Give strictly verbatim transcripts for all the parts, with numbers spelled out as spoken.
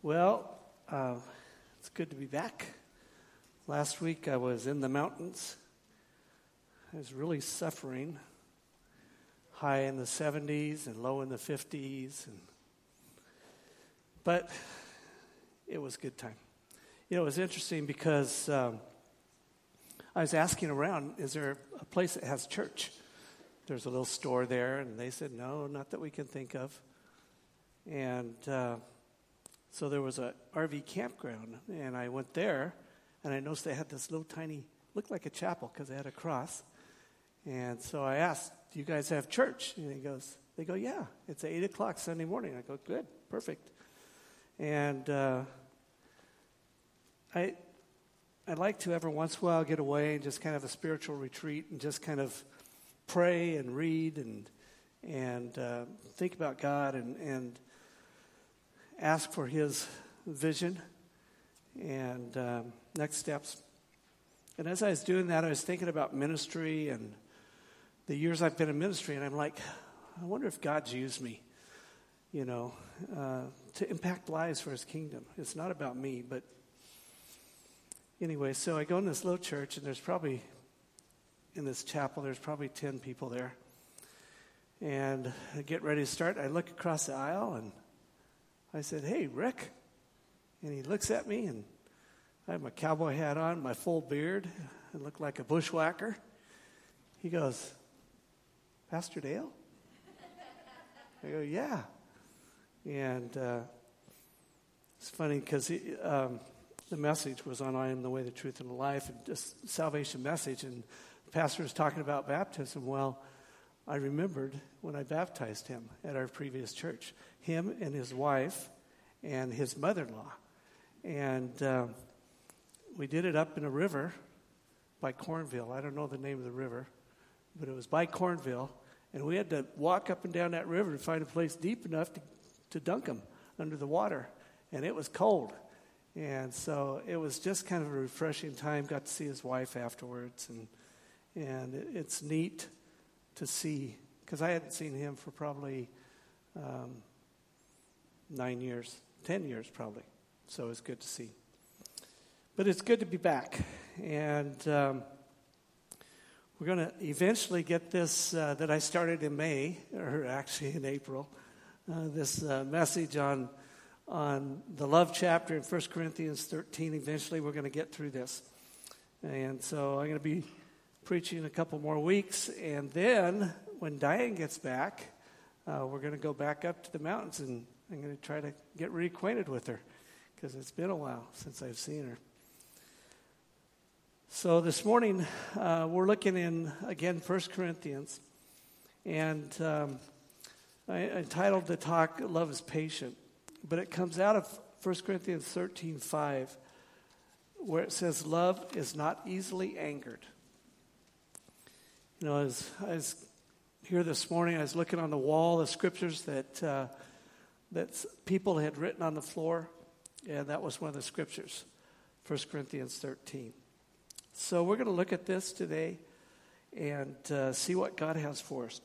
Well, uh, it's good to be back. Last week I was in the mountains. I was really suffering, high in the seventies and low in the fifties. And, but it was a good time. You know, it was interesting because um, I was asking around, is there a place that has church? There's a little store there, and they said, no, not that we can think of. And uh, so there was a R V campground, and I went there, and I noticed they had this little tiny, looked like a chapel because they had a cross. And so I asked, do you guys have church? And he goes, they go, yeah, it's eight o'clock Sunday morning. I go, good, perfect. And uh, I, I'd like to every once in a while get away and just kind of a spiritual retreat and just kind of pray and read and and uh, think about God and, and ask for His vision and um, next steps. And as I was doing that, I was thinking about ministry and the years I've been in ministry, and I'm like, I wonder if God's used me, you know, uh, to impact lives for His kingdom. It's not about me, but anyway, so I go in this little church, and there's probably, in this chapel, there's probably ten people there. And I get ready to start. I look across the aisle, and I said, hey, Rick. And he looks at me, and I have my cowboy hat on, my full beard. I look like a bushwhacker. He goes, Pastor Dale? I go, yeah. And uh, it's funny because um, the message was on I am the way, the truth, and the life, and just salvation message. And the pastor was talking about baptism. Well, I remembered when I baptized him at our previous church, him and his wife and his mother-in-law. And um, we did it up in a river by Cornville. I don't know the name of the river, but it was by Cornville. And we had to walk up and down that river to find a place deep enough to, to dunk him under the water. And it was cold. And so it was just kind of a refreshing time. Got to see his wife afterwards. And, and it, it's neat to see, because I hadn't seen him for probably um, nine years, ten years probably. So it was good to see. But it's good to be back. And um, we're going to eventually get this uh, that I started in May, or actually in April, uh, this uh, message on on the love chapter in First Corinthians thirteen. Eventually we're going to get through this. And so I'm going to be preaching a couple more weeks, and then when Diane gets back, uh, we're going to go back up to the mountains, and I'm going to try to get reacquainted with her, because it's been a while since I've seen her. So this morning, uh, we're looking in, again, First Corinthians, and um, I entitled the talk, Love is Patient, but it comes out of First Corinthians thirteen five, where it says, love is not easily angered. You know, as I was here this morning, I was looking on the wall, the scriptures that uh, that people had written on the floor, and that was one of the scriptures, First Corinthians thirteen. So we're going to look at this today and uh, see what God has for us.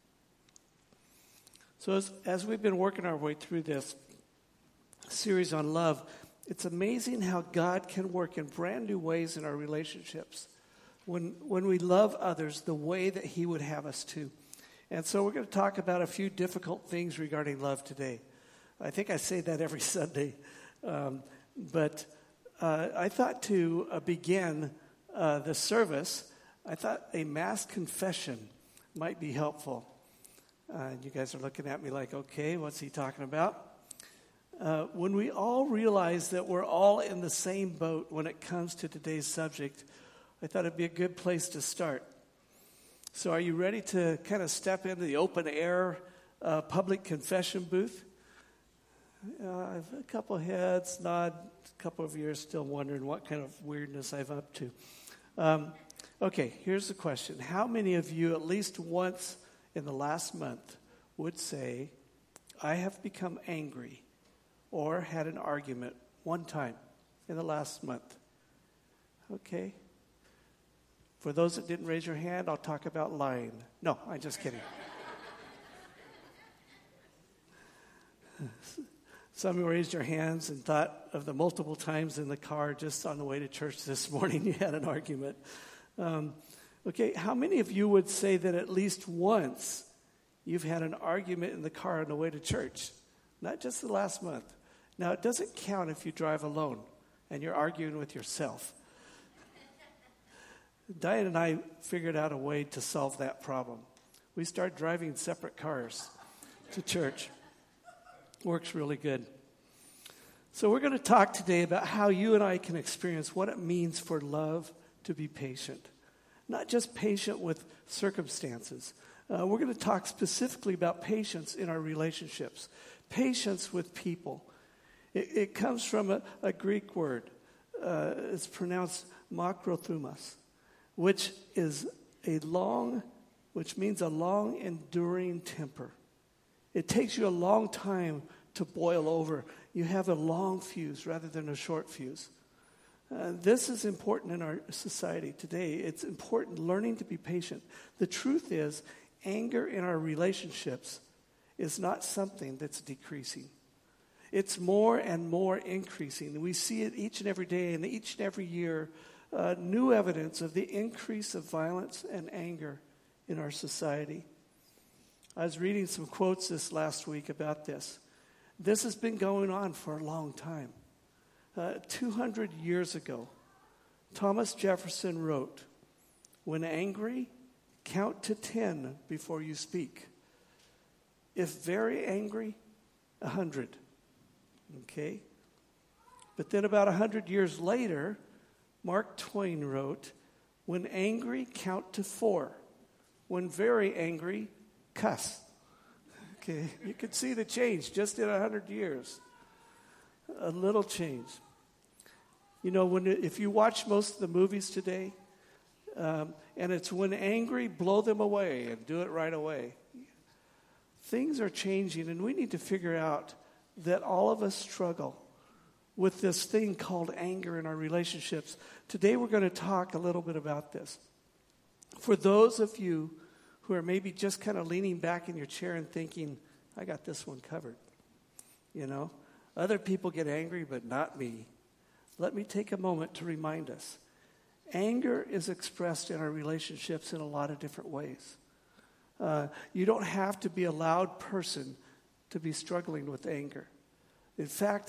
So as, as we've been working our way through this series on love, it's amazing how God can work in brand new ways in our relationships. When when we love others the way that He would have us to. And so we're going to talk about a few difficult things regarding love today. I think I say that every Sunday. Um, but uh, I thought to uh, begin uh, the service, I thought a mass confession might be helpful. Uh, you guys are looking at me like, okay, what's he talking about? Uh, when we all realize that we're all in the same boat when it comes to today's subject, I thought it'd be a good place to start. So are you ready to kind of step into the open air uh, public confession booth? Uh, I've a couple heads nod, a couple of you are still wondering what kind of weirdness I'm up to. Um, okay, here's the question. How many of you at least once in the last month would say, I have become angry or had an argument one time in the last month? Okay. For those that didn't raise your hand, I'll talk about lying. No, I'm just kidding. Some raised your hands and thought of the multiple times in the car just on the way to church this morning you had an argument. Um, okay, how many of you would say that at least once you've had an argument in the car on the way to church? Not just the last month. Now, it doesn't count if you drive alone and you're arguing with yourself. Diane and I figured out a way to solve that problem. We started driving separate cars to church. Works really good. So we're going to talk today about how you and I can experience what it means for love to be patient. Not just patient with circumstances. Uh, we're going to talk specifically about patience in our relationships. Patience with people. It, it comes from a, a Greek word. Uh, it's pronounced makrothumos, which is a long, which means a long enduring temper. It takes you a long time to boil over. You have a long fuse rather than a short fuse. Uh, this is important in our society today. It's important learning to be patient. The truth is, anger in our relationships is not something that's decreasing. It's more and more increasing. We see it each and every day and each and every year, uh, new evidence of the increase of violence and anger in our society. I was reading some quotes this last week about this. This has been going on for a long time. Uh, two hundred years ago, Thomas Jefferson wrote, "When angry, count to ten before you speak. If very angry, a hundred." Okay? But then about a hundred years later, Mark Twain wrote, "When angry, count to four. When very angry, cuss." Okay, you could see the change just in a hundred years. A little change. You know, when if you watch most of the movies today, um, and it's when angry, blow them away and do it right away. Things are changing, and we need to figure out that all of us struggle with this thing called anger in our relationships. Today we're going to talk a little bit about this. For those of you who are maybe just kind of leaning back in your chair and thinking, I got this one covered. You know, other people get angry, but not me. Let me take a moment to remind us. Anger is expressed in our relationships in a lot of different ways. Uh, you don't have to be a loud person to be struggling with anger. In fact,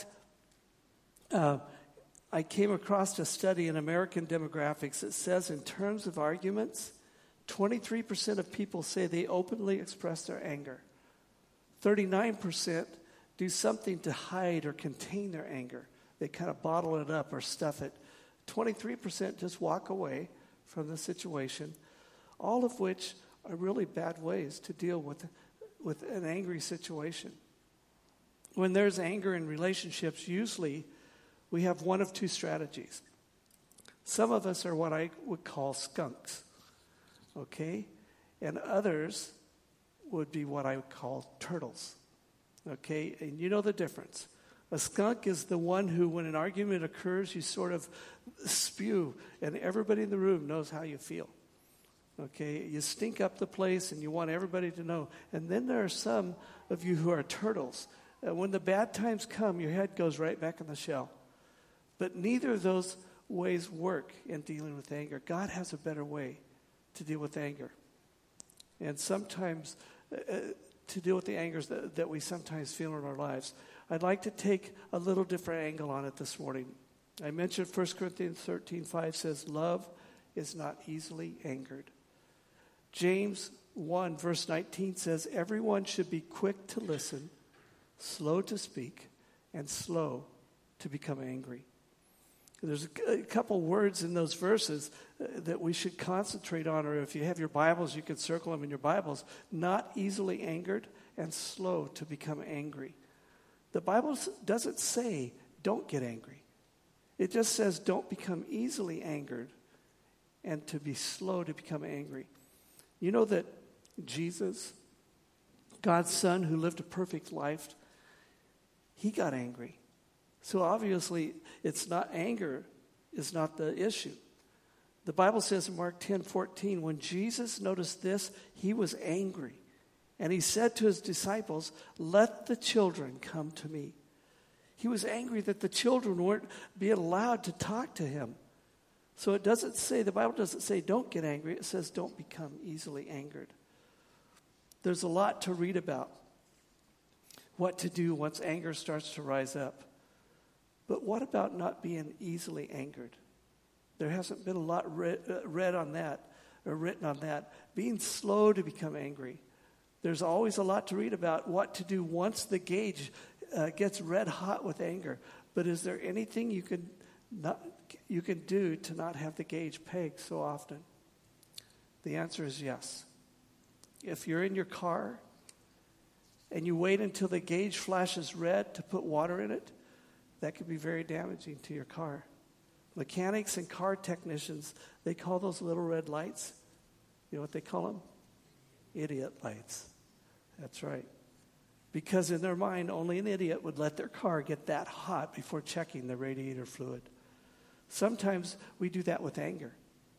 uh, I came across a study in American Demographics that says in terms of arguments, twenty-three percent of people say they openly express their anger. thirty-nine percent do something to hide or contain their anger. They kind of bottle it up or stuff it. twenty-three percent just walk away from the situation, all of which are really bad ways to deal with, with an angry situation. When there's anger in relationships, usually we have one of two strategies. Some of us are what I would call skunks. Okay? And others would be what I would call turtles. Okay? And you know the difference. A skunk is the one who, when an argument occurs, you sort of spew, and everybody in the room knows how you feel. Okay? You stink up the place, and you want everybody to know. And then there are some of you who are turtles. Uh, when the bad times come, your head goes right back in the shell. But neither of those ways work in dealing with anger. God has a better way to deal with anger. And sometimes, uh, to deal with the angers that, that we sometimes feel in our lives. I'd like to take a little different angle on it this morning. I mentioned First Corinthians thirteen five says, love is not easily angered. James one verse nineteen says, everyone should be quick to listen, slow to speak, and slow to become angry. There's a, a couple words in those verses uh, that we should concentrate on, or if you have your Bibles, you can circle them in your Bibles. Not easily angered and slow to become angry. The Bible doesn't say don't get angry. It just says don't become easily angered and to be slow to become angry. You know that Jesus, God's Son who lived a perfect life, he got angry. So obviously, it's not anger is not the issue. The Bible says in Mark ten fourteen, when Jesus noticed this, he was angry. And he said to his disciples, let the children come to me. He was angry that the children weren't being allowed to talk to him. So it doesn't say, the Bible doesn't say don't get angry. It says don't become easily angered. There's a lot to read about what to do once anger starts to rise up. But what about not being easily angered? There hasn't been a lot read, uh, read on that or written on that. Being slow to become angry. There's always a lot to read about what to do once the gauge uh, gets red hot with anger. But is there anything you can not you can do to not have the gauge pegged so often? The answer is yes. If you're in your car and you wait until the gauge flashes red to put water in it, that could be very damaging to your car. Mechanics and car technicians, they call those little red lights, you know what they call them? Idiot lights. That's right. Because in their mind, only an idiot would let their car get that hot before checking the radiator fluid. Sometimes we do that with anger.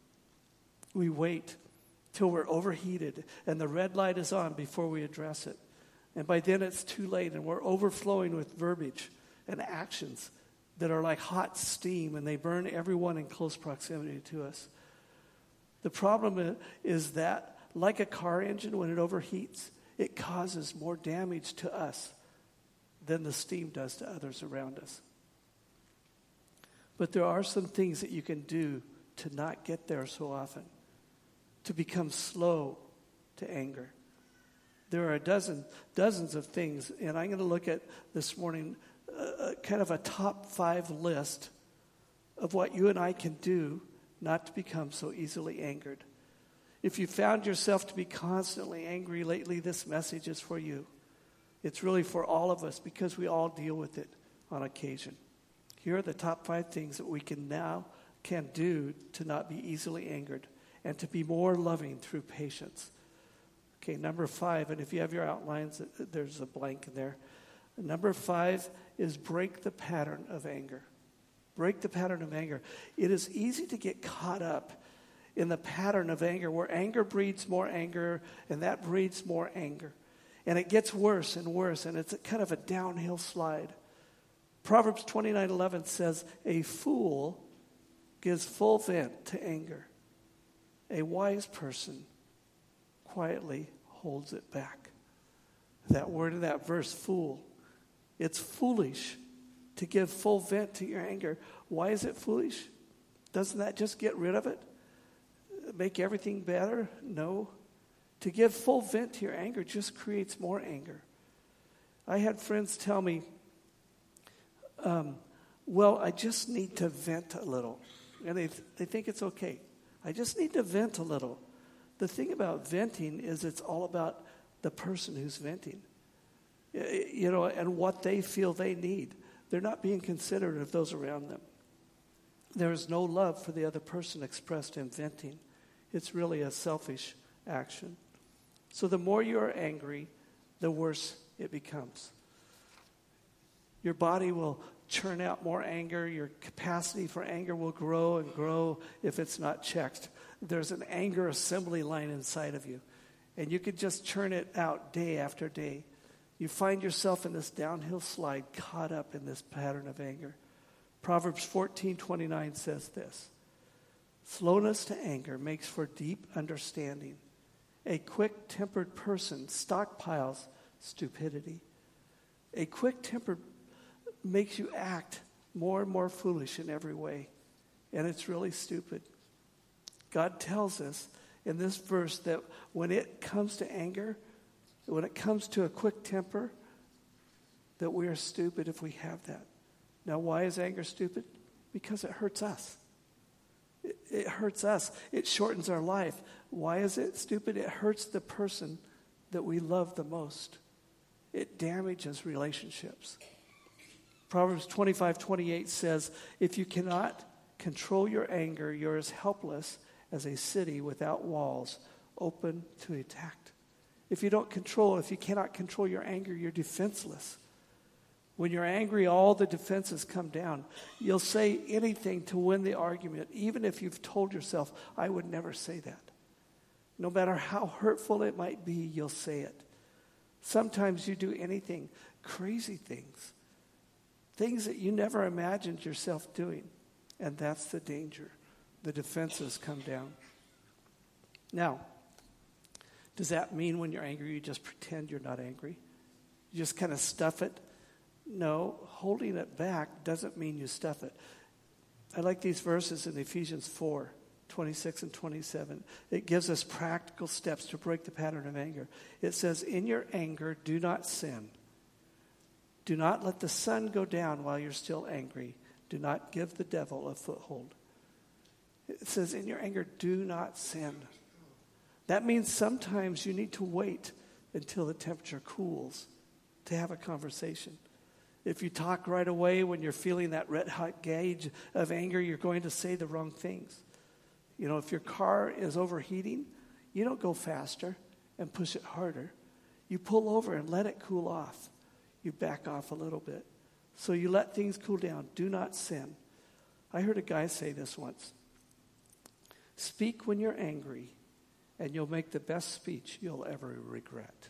We wait till we're overheated and the red light is on before we address it. And by then it's too late and we're overflowing with verbiage and actions that are like hot steam and they burn everyone in close proximity to us. The problem is that, like a car engine, when it overheats, it causes more damage to us than the steam does to others around us. But there are some things that you can do to not get there so often, to become slow to anger. There are a dozen, dozens of things, and I'm going to look at this morning uh, kind of a top five list of what you and I can do not to become so easily angered. If you found yourself to be constantly angry lately, this message is for you. It's really for all of us because we all deal with it on occasion. Here are the top five things that we can now can do to not be easily angered and to be more loving through patience. Okay, number five, and if you have your outlines, there's a blank in there. Number five is break the pattern of anger. Break the pattern of anger. It is easy to get caught up in the pattern of anger where anger breeds more anger and that breeds more anger. And it gets worse and worse, and it's a kind of a downhill slide. Proverbs twenty-nine eleven says, a fool gives full vent to anger. A wise person quietly holds it back. That word in that verse, fool. It's foolish to give full vent to your anger. Why is it foolish? Doesn't that just get rid of it? Make everything better? No. To give full vent to your anger just creates more anger. I had friends tell me, um, well, I just need to vent a little. And they, they think it's okay. I just need to vent a little. The thing about venting is it's all about the person who's venting. You know, and what they feel they need. They're not being considerate of those around them. There is no love for the other person expressed in venting. It's really a selfish action. So the more you are angry, the worse it becomes. Your body will churn out more anger. Your capacity for anger will grow and grow if it's not checked. There's an anger assembly line inside of you, and you could just churn it out day after day. You find yourself in this downhill slide, caught up in this pattern of anger. Proverbs fourteen twenty-nine says this, slowness to anger makes for deep understanding. A quick-tempered person stockpiles stupidity. A quick-tempered makes you act more and more foolish in every way, and it's really stupid. God tells us in this verse that when it comes to anger, when it comes to a quick temper, that we are stupid if we have that. Now, why is anger stupid? Because it hurts us. It, it hurts us. It shortens our life. Why is it stupid? It hurts the person that we love the most. It damages relationships. Proverbs twenty-five twenty-eight says, if you cannot control your anger, you're as helpless as a city without walls, open to attack. If you don't control, if you cannot control your anger, you're defenseless. When you're angry, all the defenses come down. You'll say anything to win the argument, even if you've told yourself, I would never say that. No matter how hurtful it might be, you'll say it. Sometimes you do anything, crazy things, things that you never imagined yourself doing. And that's the danger. The defenses come down. Now, does that mean when you're angry, you just pretend you're not angry? You just kind of stuff it? No, holding it back doesn't mean you stuff it. I like these verses in Ephesians four, twenty-six and twenty-seven. It gives us practical steps to break the pattern of anger. It says, in your anger, do not sin. Do not let the sun go down while you're still angry. Do not give the devil a foothold. It says, in your anger, do not sin. That means sometimes you need to wait until the temperature cools to have a conversation. If you talk right away when you're feeling that red hot gauge of anger, you're going to say the wrong things. You know, if your car is overheating, you don't go faster and push it harder. You pull over and let it cool off. You back off a little bit. So you let things cool down. Do not sin. I heard a guy say this once. Speak when you're angry, and you'll make the best speech you'll ever regret.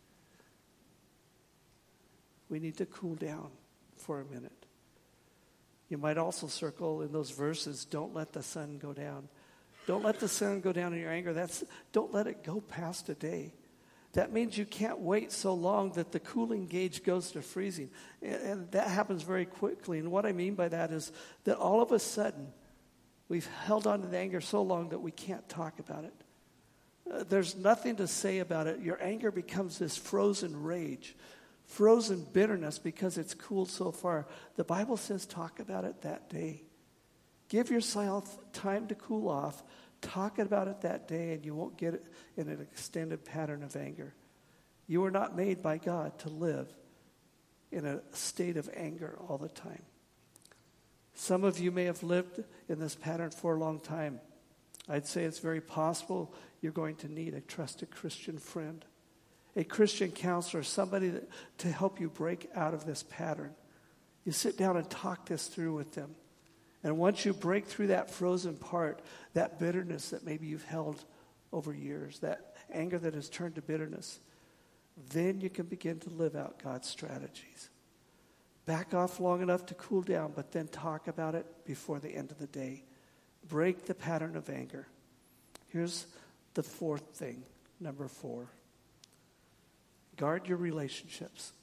We need to cool down for a minute. You might also circle in those verses, don't let the sun go down. Don't let the sun go down in your anger. That's don't let it go past a day. That means you can't wait so long that the cooling gauge goes to freezing. And, and that happens very quickly. And what I mean by that is that all of a sudden, we've held on to the anger so long that we can't talk about it. Uh, there's nothing to say about it. Your anger becomes this frozen rage, frozen bitterness because it's cooled so far. The Bible says talk about it that day. Give yourself time to cool off. Talk about it that day, and you won't get it in an extended pattern of anger. You were not made by God to live in a state of anger all the time. Some of you may have lived in this pattern for a long time. I'd say it's very possible you're going to need a trusted Christian friend, a Christian counselor, somebody that, to help you break out of this pattern. You sit down and talk this through with them. And once you break through that frozen part, that bitterness that maybe you've held over years, that anger that has turned to bitterness, then you can begin to live out God's strategies. Back off long enough to cool down, but then talk about it before the end of the day. Break the pattern of anger. Here's the fourth thing, number four. Guard your relationships.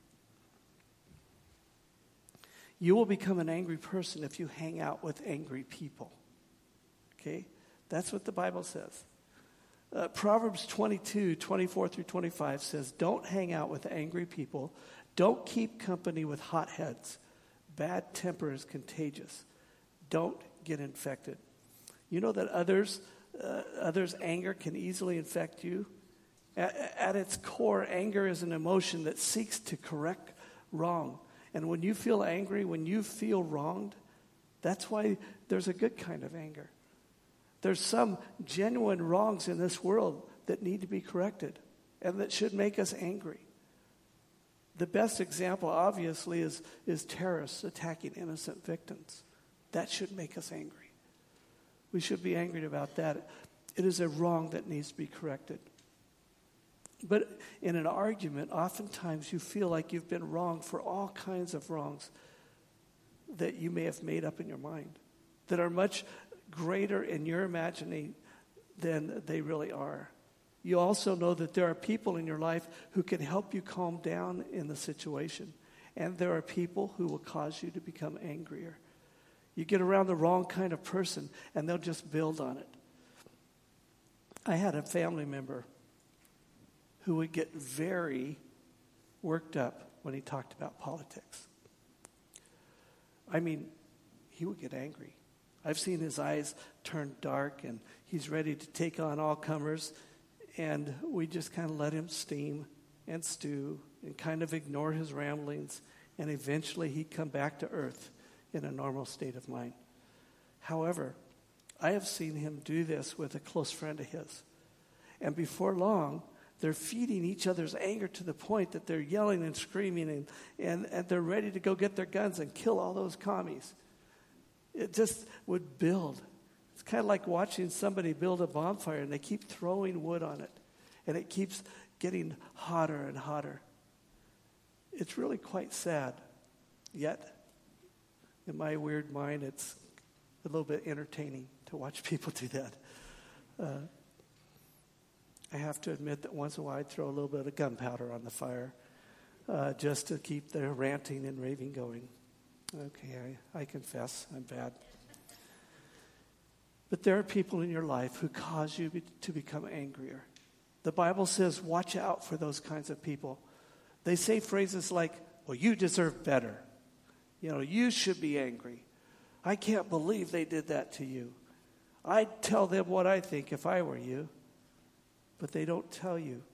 You will become an angry person if you hang out with angry people. Okay? That's what the Bible says. Uh, Proverbs twenty-two, twenty-four through twenty-five says, don't hang out with angry people. Don't keep company with hotheads. Bad temper is contagious. Don't get infected. You know that others, uh, others' anger can easily infect you? At, at its core, anger is an emotion that seeks to correct wrong. And when you feel angry, when you feel wronged, that's why there's a good kind of anger. There's some genuine wrongs in this world that need to be corrected and that should make us angry. The best example, obviously, is, is terrorists attacking innocent victims. That should make us angry. We should be angry about that. It is a wrong that needs to be corrected. But in an argument, oftentimes you feel like you've been wrong for all kinds of wrongs that you may have made up in your mind, that are much greater in your imagining than they really are. You also know that there are people in your life who can help you calm down in the situation. And there are people who will cause you to become angrier. You get around the wrong kind of person, and they'll just build on it. I had a family member who would get very worked up when he talked about politics. I mean, he would get angry. I've seen his eyes turn dark, and he's ready to take on all comers, and we just kind of let him steam and stew and kind of ignore his ramblings, and eventually he'd come back to earth in a normal state of mind. However, I have seen him do this with a close friend of his, and before long, they're feeding each other's anger to the point that they're yelling and screaming, and, and, and they're ready to go get their guns and kill all those commies. It just would build. It's kind of like watching somebody build a bonfire, and they keep throwing wood on it, and it keeps getting hotter and hotter. It's really quite sad, yet In my weird mind, it's a little bit entertaining to watch people do that. Uh, I have to admit that once in a while I throw a little bit of gunpowder on the fire uh, just to keep the ranting and raving going. Okay, I, I confess, I'm bad. But there are people in your life who cause you be, to become angrier. The Bible says, watch out for those kinds of people. They say phrases like, well, you deserve better. You know, you should be angry. I can't believe they did that to you. I'd tell them what I think if I were you. But they don't tell you.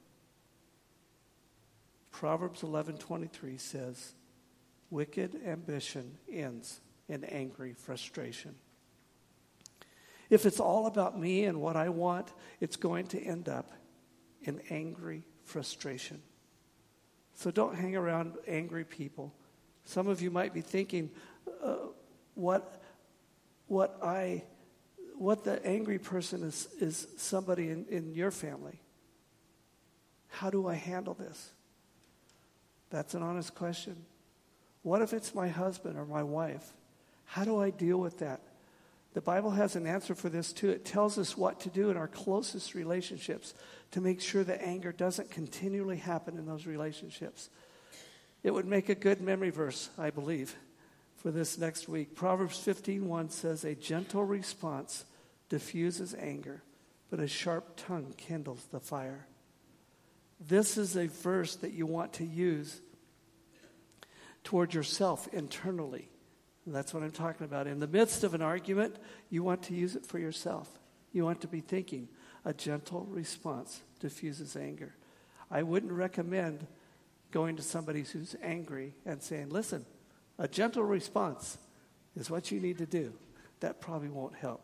Proverbs eleven twenty-three says, wicked ambition ends in angry frustration. If it's all about me and what I want, it's going to end up in angry frustration. So don't hang around angry people. Some of you might be thinking, uh, what, what I, what the angry person is, is somebody in, in your family. How do I handle this? That's an honest question. What if it's my husband or my wife? How do I deal with that? The Bible has an answer for this too. It tells us what to do in our closest relationships to make sure that anger doesn't continually happen in those relationships. It would make a good memory verse, I believe, for this next week. Proverbs fifteen one says, a gentle response diffuses anger, but a sharp tongue kindles the fire. This is a verse that you want to use toward yourself internally. And that's what I'm talking about. In the midst of an argument, you want to use it for yourself. You want to be thinking, a gentle response diffuses anger. I wouldn't recommend going to somebody who's angry and saying, listen, a gentle response is what you need to do. That probably won't help.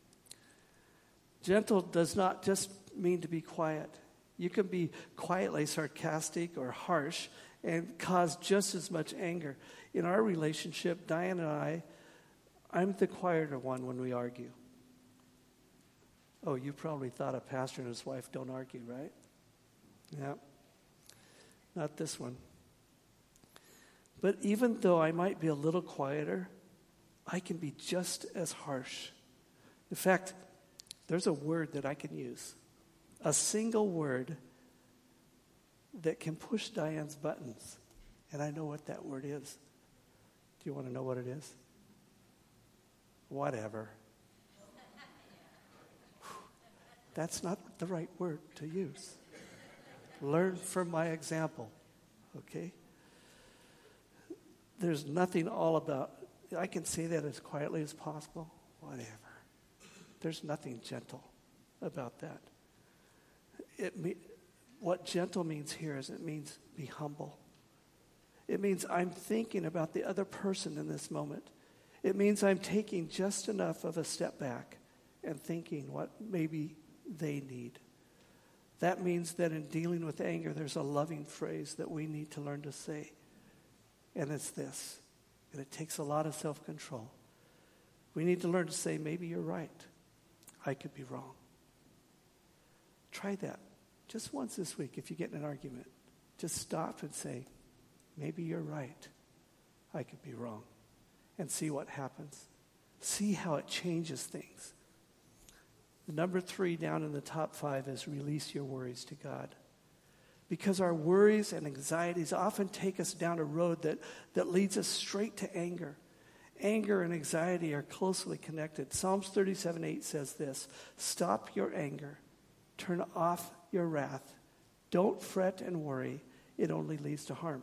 Gentle does not just mean to be quiet. You can be quietly sarcastic or harsh and cause just as much anger. In our relationship, Diane and I, I'm the quieter one when we argue. Oh, you probably thought a pastor and his wife don't argue, right? Yeah. Not this one. But even though I might be a little quieter, I can be just as harsh. In fact, there's a word that I can use. A single word that can push Diane's buttons. And I know what that word is. Do you want to know what it is? Whatever. That's not the right word to use. Learn from my example, okay? There's nothing all about, I can say that as quietly as possible, whatever. There's nothing gentle about that. It me, what gentle means here is it means be humble. It means I'm thinking about the other person in this moment. It means I'm taking just enough of a step back and thinking what maybe they need. That means that in dealing with anger, there's a loving phrase that we need to learn to say. And it's this. And it takes a lot of self-control. We need to learn to say, maybe you're right. I could be wrong. Try that. Just once this week, if you get in an argument, just stop and say, maybe you're right. I could be wrong. And see what happens. See how it changes things. The number three down in the top five is release your worries to God. Because our worries and anxieties often take us down a road that, that leads us straight to anger. Anger and anxiety are closely connected. Psalms thirty-seven eight says this, stop your anger, turn off your wrath. Don't fret and worry. It only leads to harm.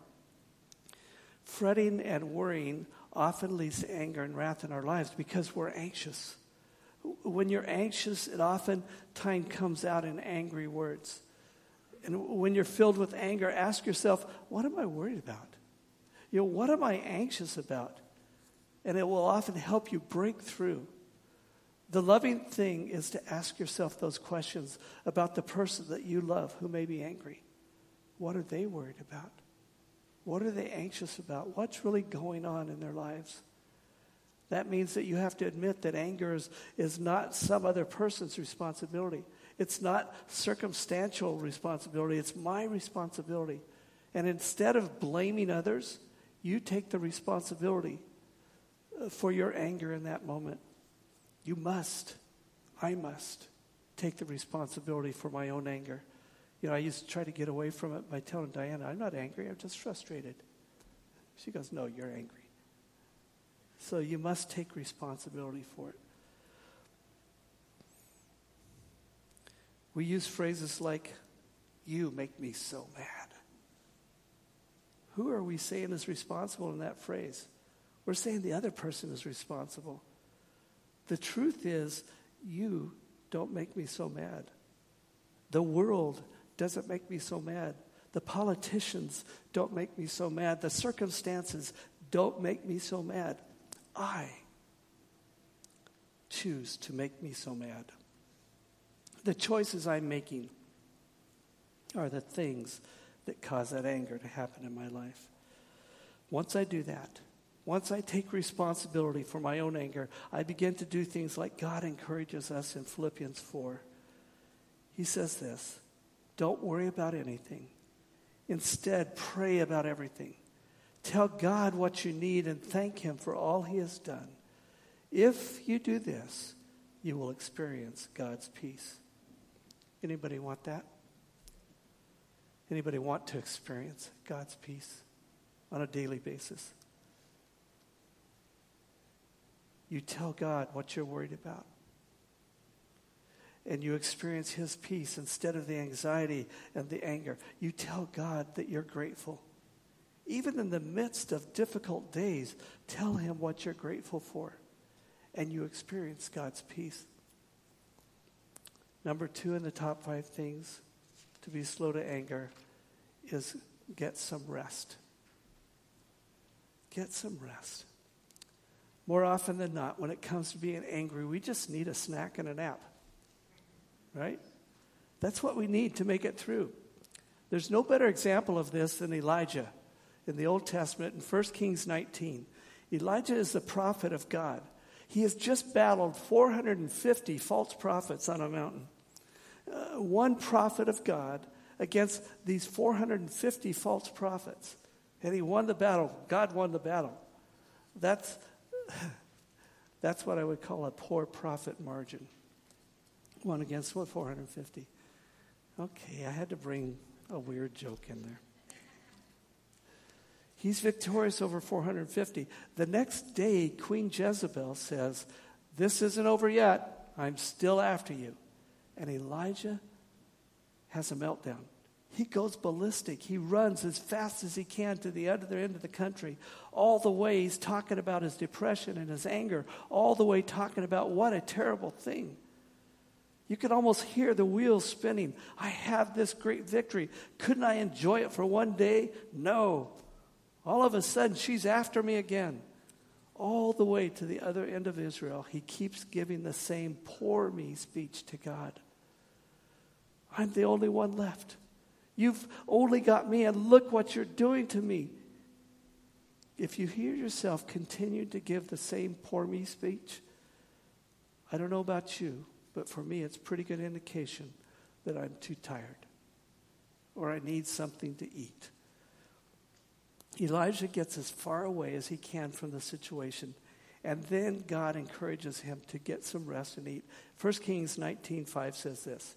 Fretting and worrying often leads to anger and wrath in our lives because we're anxious. When you're anxious, it oftentimes comes out in angry words. And when you're filled with anger, ask yourself, what am I worried about? You know, what am I anxious about? And it will often help you break through. The loving thing is to ask yourself those questions about the person that you love who may be angry. What are they worried about? What are they anxious about? What's really going on in their lives? That means that you have to admit that anger is, is not some other person's responsibility. It's not circumstantial responsibility. It's my responsibility. And instead of blaming others, you take the responsibility uh, for your anger in that moment. You must, I must, take the responsibility for my own anger. You know, I used to try to get away from it by telling Diana, I'm not angry, I'm just frustrated. She goes, no, you're angry. So you must take responsibility for it. We use phrases like, you make me so mad. Who are we saying is responsible in that phrase? We're saying the other person is responsible. The truth is, you don't make me so mad. The world doesn't make me so mad. The politicians don't make me so mad. The circumstances don't make me so mad. I choose to make me so mad. The choices I'm making are the things that cause that anger to happen in my life. Once I do that, once I take responsibility for my own anger, I begin to do things like God encourages us in Philippians four. He says this, don't worry about anything. Instead, pray about everything. Tell God what you need and thank Him for all He has done. If you do this, you will experience God's peace. Anybody want that? Anybody want to experience God's peace on a daily basis? You tell God what you're worried about. And you experience His peace instead of the anxiety and the anger. You tell God that you're grateful. Even in the midst of difficult days, tell Him what you're grateful for. And you experience God's peace. Number two in the top five things to be slow to anger is get some rest. Get some rest. More often than not, when it comes to being angry, we just need a snack and a nap. Right? That's what we need to make it through. There's no better example of this than Elijah in the Old Testament in First Kings nineteen. Elijah is the prophet of God. He has just battled four hundred fifty false prophets on a mountain. Uh, one prophet of God against these four hundred fifty false prophets. And he won the battle. God won the battle. That's, that's what I would call a poor profit margin. One against what, four hundred fifty. Okay, I had to bring a weird joke in there. He's victorious over four hundred fifty. The next day, Queen Jezebel says, this isn't over yet. I'm still after you. And Elijah has a meltdown. He goes ballistic. He runs as fast as he can to the other end of the country. All the way he's talking about his depression and his anger. All the way talking about what a terrible thing. You could almost hear the wheels spinning. I have this great victory. Couldn't I enjoy it for one day? No. All of a sudden, she's after me again. All the way to the other end of Israel, he keeps giving the same poor me speech to God. I'm the only one left. You've only got me, and look what you're doing to me. If you hear yourself continue to give the same poor me speech, I don't know about you, but for me, it's a pretty good indication that I'm too tired or I need something to eat. Elijah gets as far away as he can from the situation, and then God encourages him to get some rest and eat. First Kings nineteen five says this,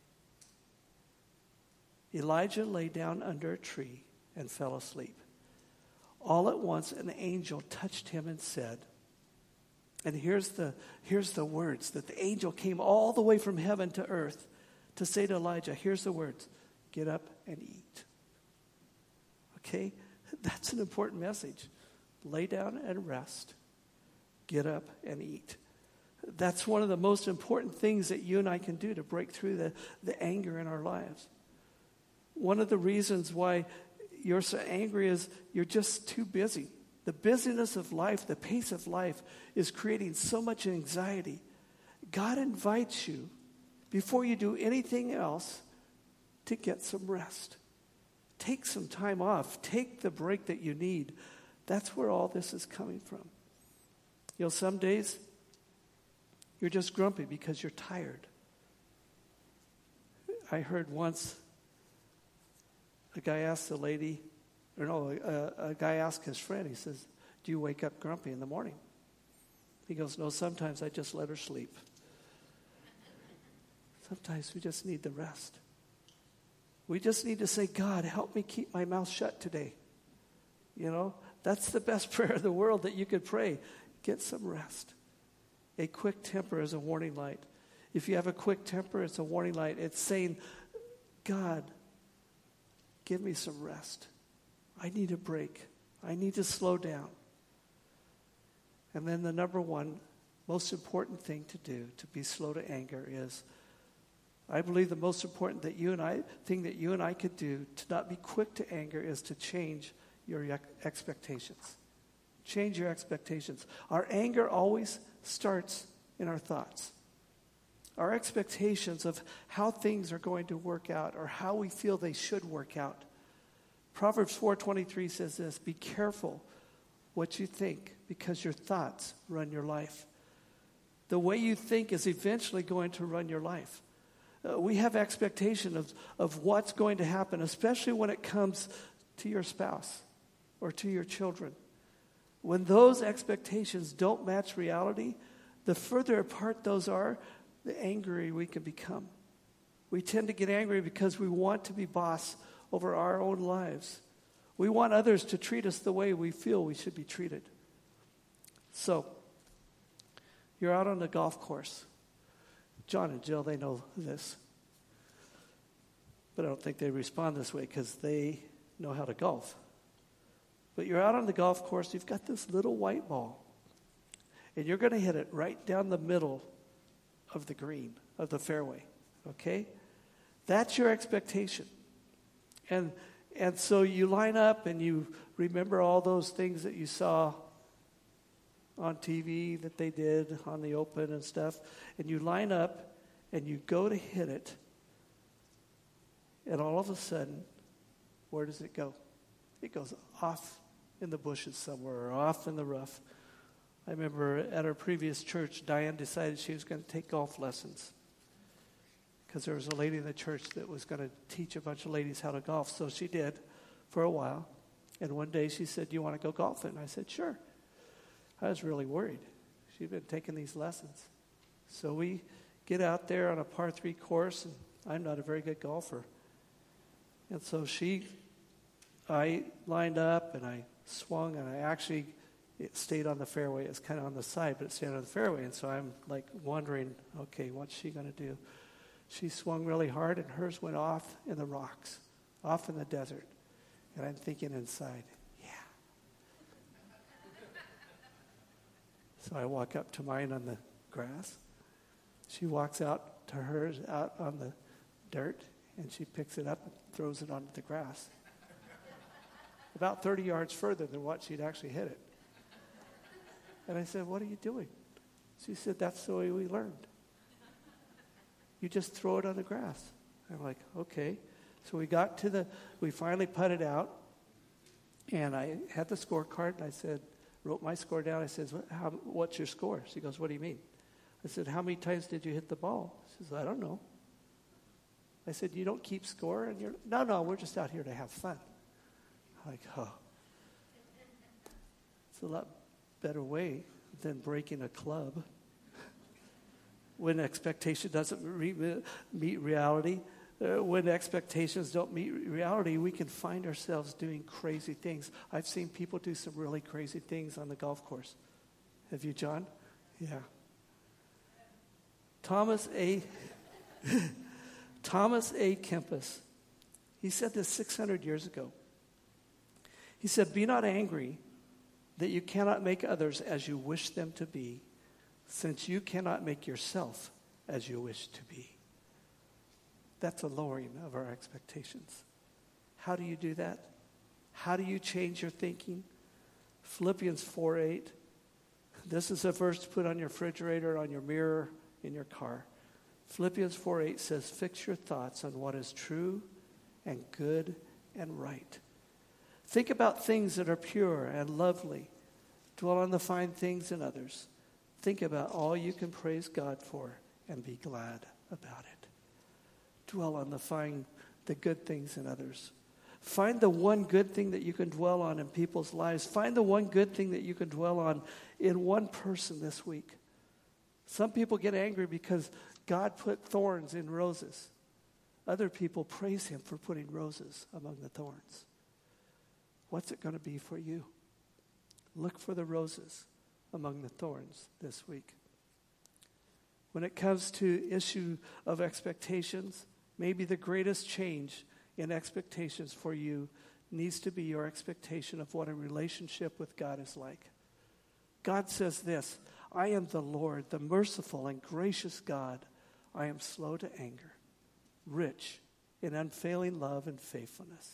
Elijah lay down under a tree and fell asleep. All at once an angel touched him and said, and here's the, here's the words that the angel came all the way from heaven to earth to say to Elijah, here's the words, get up and eat. Okay? That's an important message. Lay down and rest. Get up and eat. That's one of the most important things that you and I can do to break through the, the anger in our lives. One of the reasons why you're so angry is you're just too busy. The busyness of life, the pace of life is creating so much anxiety. God invites you, before you do anything else, to get some rest. Take some time off. Take the break that you need. That's where all this is coming from. You know, some days you're just grumpy because you're tired. I heard once a guy asked the lady, or no, a, a guy asked his friend, he says, do you wake up grumpy in the morning? He goes, no, sometimes I just let her sleep. Sometimes we just need the rest. We just need to say, God, help me keep my mouth shut today. You know, that's the best prayer in the world that you could pray. Get some rest. A quick temper is a warning light. If you have a quick temper, it's a warning light. It's saying, God, give me some rest. I need a break. I need to slow down. And then the number one most important thing to do to be slow to anger is, I believe the most important that you and I thing that you and I could do to not be quick to anger is to change your expectations. Change your expectations. Our anger always starts in our thoughts. Our expectations of how things are going to work out or how we feel they should work out. Proverbs four twenty-three says this, be careful what you think because your thoughts run your life. The way you think is eventually going to run your life. Uh, we have expectation of, of what's going to happen, especially when it comes to your spouse or to your children. When those expectations don't match reality, the further apart those are, the angrier we can become. We tend to get angry because we want to be boss over our own lives. We want others to treat us the way we feel we should be treated. So, you're out on the golf course. John and Jill, they know this. But I don't think they respond this way because they know how to golf. But you're out on the golf course, you've got this little white ball. And you're going to hit it right down the middle of the green, of the fairway. Okay? That's your expectation. And and so you line up and you remember all those things that you saw on T V that they did on the Open and stuff. And you line up and you go to hit it. And all of a sudden, where does it go? It goes off in the bushes somewhere or off in the rough. I remember at our previous church, Diane decided she was going to take golf lessons because there was a lady in the church that was going to teach a bunch of ladies how to golf. So she did for a while. And one day she said, do you want to go golfing? And I said, sure. I was really worried. She'd been taking these lessons. So we get out there on a par three course, and I'm not a very good golfer. And so she, I lined up, and I swung, and I actually it stayed on the fairway. It's kind of on the side, but it stayed on the fairway. And so I'm like wondering, okay, what's she going to do? She swung really hard, and hers went off in the rocks, off in the desert. And I'm thinking inside, yeah. So I walk up to mine on the grass. She walks out to hers out on the dirt, and she picks it up and throws it onto the grass. About thirty yards further than what she'd actually hit it. And I said, what are you doing? She said, that's the way we learned. You just throw it on the grass. I'm like, okay. So we got to the, we finally putted out, and I had the scorecard, and I said, wrote my score down. I said, what, how, what's your score? She goes, what do you mean? I said, how many times did you hit the ball? She says, I don't know. I said, you don't keep score? And you're, no, no, we're just out here to have fun. I'm like, oh. It's a lot better way than breaking a club. When expectation doesn't re- meet reality, uh, when expectations don't meet reality, we can find ourselves doing crazy things. I've seen people do some really crazy things on the golf course. Have you, John? Yeah. Thomas A. Thomas A. Kempis, he said this six hundred years ago. He said, be not angry that you cannot make others as you wish them to be, since you cannot make yourself as you wish to be. That's a lowering of our expectations. How do you do that? How do you change your thinking? Philippians four eight. This is a verse to put on your refrigerator, on your mirror, in your car. Philippians four eight says, fix your thoughts on what is true and good and right. Think about things that are pure and lovely. Dwell on the fine things in others. Think about all you can praise God for and be glad about it. Dwell on the fine, the good things in others. Find the one good thing that you can dwell on in people's lives. Find the one good thing that you can dwell on in one person this week. Some people get angry because God put thorns in roses. Other people praise him for putting roses among the thorns. What's it going to be for you? Look for the roses among the thorns this week. When it comes to issue of expectations, maybe the greatest change in expectations for you needs to be your expectation of what a relationship with God is like. God says this, I am the Lord, the merciful and gracious God. I am slow to anger, rich in unfailing love and faithfulness.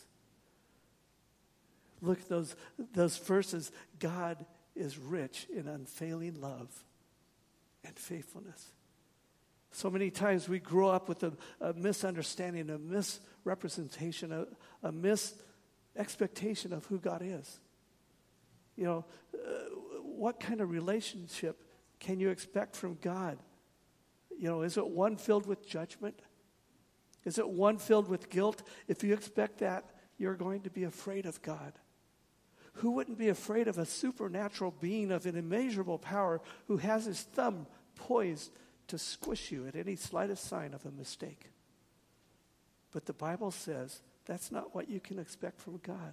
Look at those, those verses. God is rich in unfailing love and faithfulness. So many times we grow up with a, a misunderstanding, a misrepresentation, a, a mis-expectation of who God is. You know, uh, what kind of relationship can you expect from God? You know, is it one filled with judgment? Is it one filled with guilt? If you expect that, you're going to be afraid of God. Who wouldn't be afraid of a supernatural being of an immeasurable power who has his thumb poised to squish you at any slightest sign of a mistake? But the Bible says that's not what you can expect from God.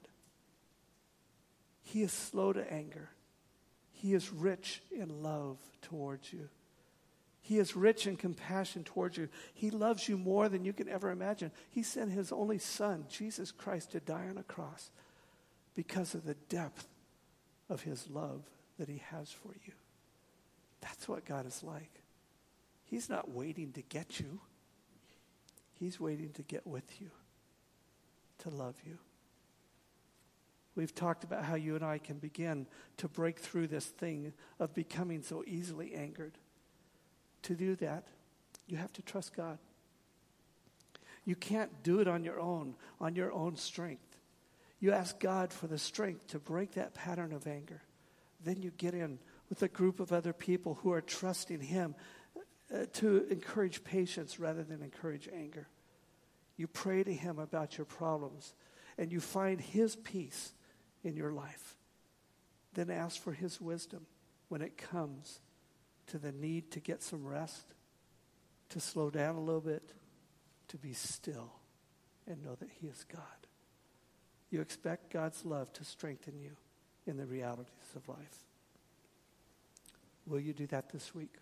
He is slow to anger. He is rich in love towards you. He is rich in compassion towards you. He loves you more than you can ever imagine. He sent his only son, Jesus Christ, to die on a cross because of the depth of his love that he has for you. That's what God is like. He's not waiting to get you. He's waiting to get with you, to love you. We've talked about how you and I can begin to break through this thing of becoming so easily angered. To do that, you have to trust God. You can't do it on your own, on your own strength. You ask God for the strength to break that pattern of anger. Then you get in with a group of other people who are trusting him uh, to encourage patience rather than encourage anger. You pray to him about your problems, and you find his peace in your life. Then ask for his wisdom when it comes to the need to get some rest, to slow down a little bit, to be still and know that he is God. You expect God's love to strengthen you in the realities of life. Will you do that this week?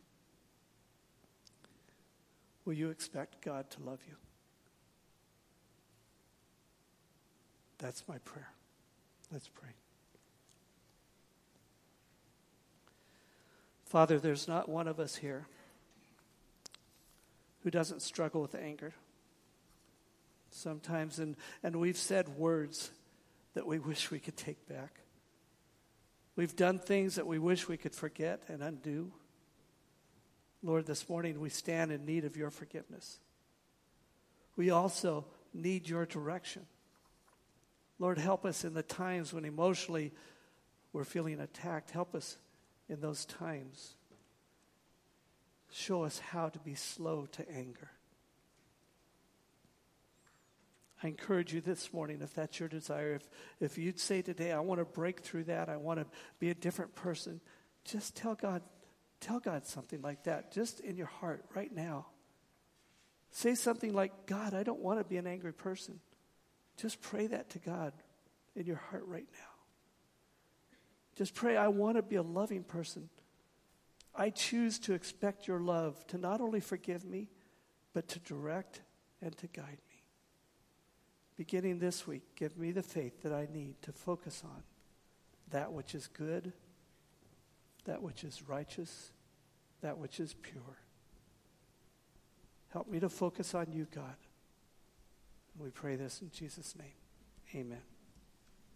Will you expect God to love you? That's my prayer. Let's pray. Father, there's not one of us here who doesn't struggle with anger. Sometimes, and, and we've said words that we wish we could take back. We've done things that we wish we could forget and undo. Lord, this morning we stand in need of your forgiveness. We also need your direction. Lord, help us in the times when emotionally we're feeling attacked. Help us in those times. Show us how to be slow to anger. I encourage you this morning, if that's your desire, if, if you'd say today, I want to break through that, I want to be a different person, just tell God, tell God something like that, just in your heart right now. Say something like, God, I don't want to be an angry person. Just pray that to God in your heart right now. Just pray, I want to be a loving person. I choose to expect your love to not only forgive me, but to direct and to guide me. Beginning this week, give me the faith that I need to focus on that which is good, that which is righteous, that which is pure. Help me to focus on you, God. We pray this in Jesus' name. Amen.